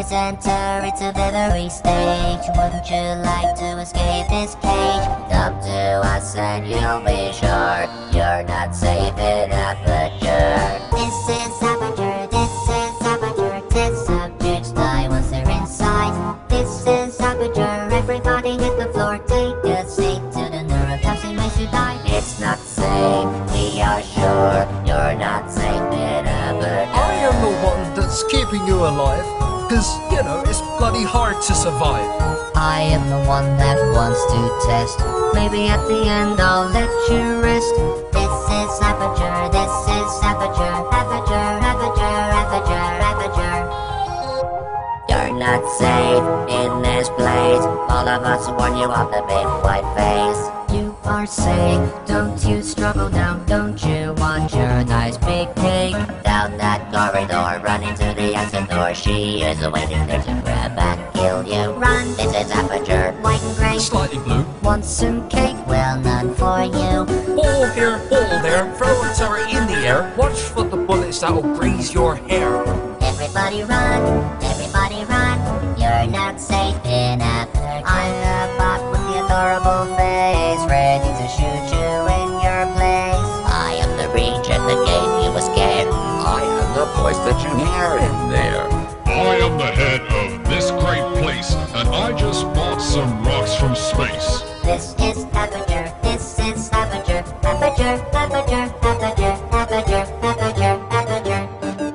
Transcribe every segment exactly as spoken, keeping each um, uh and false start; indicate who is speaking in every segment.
Speaker 1: Please enter its delivery stage. Wouldn't you like to escape this cage? Come to us and you'll be sure you're not safe in Aperture. This is Aperture, this is Aperture. Test subjects die once they're inside. This is Aperture, everybody hit the floor. Take a seat to the neurotoxin makes you die. It's not safe, we are sure you're not safe in Aperture.
Speaker 2: I am the one that's keeping you alive, cause, you know, it's bloody hard to survive.
Speaker 1: I am the one that wants to test. Maybe at the end I'll let you rest. This is Aperture, this is Aperture. Aperture, Aperture, Aperture, Aperture. You're not safe in this place. All of us warn you of the big white face. You are safe, don't you struggle now. Don't you want your nice big cake? Down that corridor, run into the exit door. She is waiting there to grab and kill you. Run, this is Aperture, white and gray.
Speaker 2: Slightly blue.
Speaker 1: Want some cake? Well, none for you.
Speaker 2: Ball here, ball there, throw a terror in the air. Watch for the bullets that'll graze your hair.
Speaker 1: Everybody run, everybody run. You're not safe in Aperture. I'm a bot with the adorable face, ready to shoot you in your place. I am the region that gave you a scare.
Speaker 3: I am the voice that you hear in there.
Speaker 4: I am the head of this great place, and I just bought some rocks from space.
Speaker 1: This is Aperture, this is Aperture. Aperture, Aperture, Aperture, Aperture, Aperture, Aperture.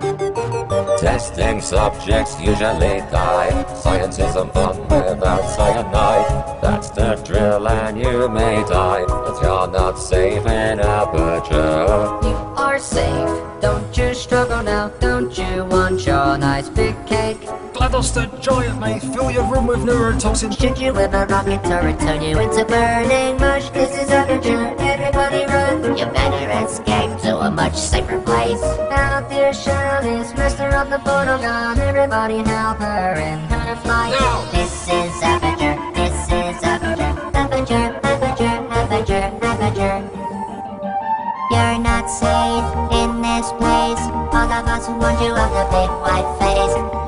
Speaker 3: Testing subjects usually die. Science isn't fun without cyanide. That's the drill and you may die, but you're not safe in Aperture.
Speaker 1: You are safe, don't you struggle now. Don't you want your nice big cake?
Speaker 2: GLaDOS the giant may fill your room with neurotoxin.
Speaker 1: Shoot you with a rocket turret, turn you into burning mush. This is Aperture, everybody run. You better escape to a much safer place. Out there Shelley's master of the portal gun. Everybody help her in her flight.
Speaker 2: No.
Speaker 1: This is Aperture, this is Aperture. Aperture, Aperture, Aperture, Aperture. You're not safe in this place. All of us warned you of the big white face.